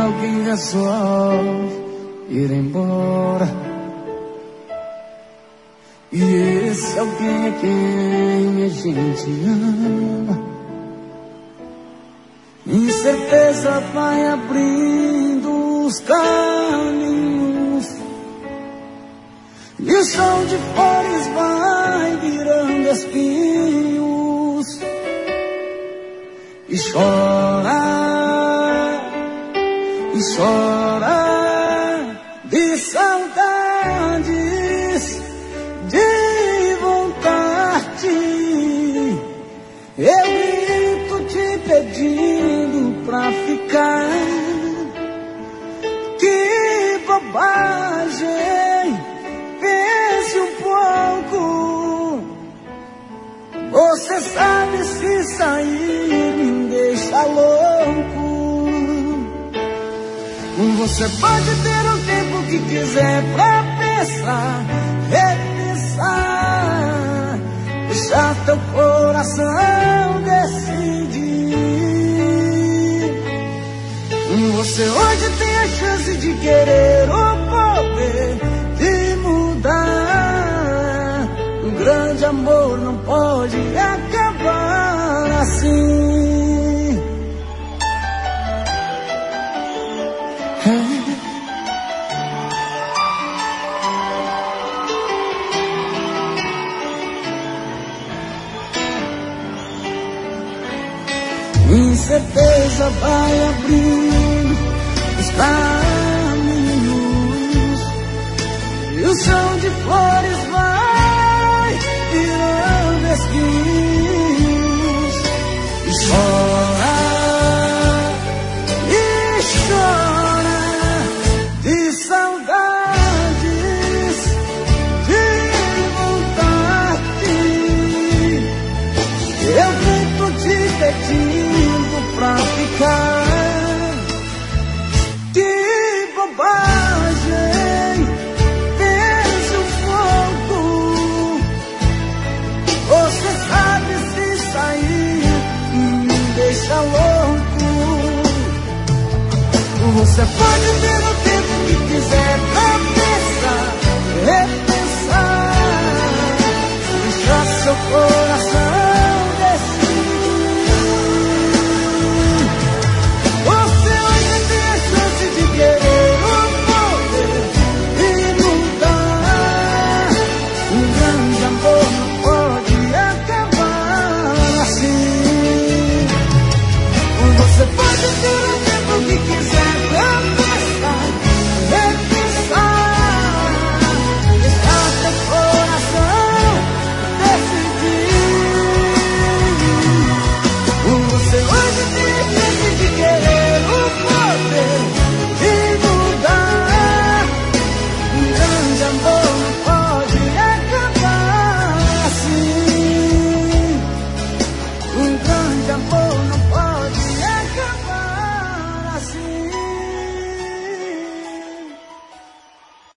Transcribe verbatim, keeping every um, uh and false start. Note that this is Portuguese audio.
alguém resolve ir embora. E esse alguém é quem a gente ama. Incerteza vai abrindo os caminhos, e o chão de flores vai virando espinhos. E chora, e chora de saudades, de vontade. Eu grito te pedindo pra ficar. Que bobagem, pense um pouco. Você sabe, se sair me deixa louco. Você pode ter o tempo que quiser pra pensar, repensar, deixar teu coração decidir. Você hoje tem a chance de querer o poder de mudar. Um grande amor não pode acabar assim. Incerteza vai abrindo os caminhos, e o chão de flores vai virando espinhos. E chora, e chora de saudades, de vontade. Eu grito te pedindo pra ficar. Que bobagem, pense um pouco. Você sabe, se sair me deixa louco. Você pode ter o tempo que quiser pra pensar, repensar, deixar seu coração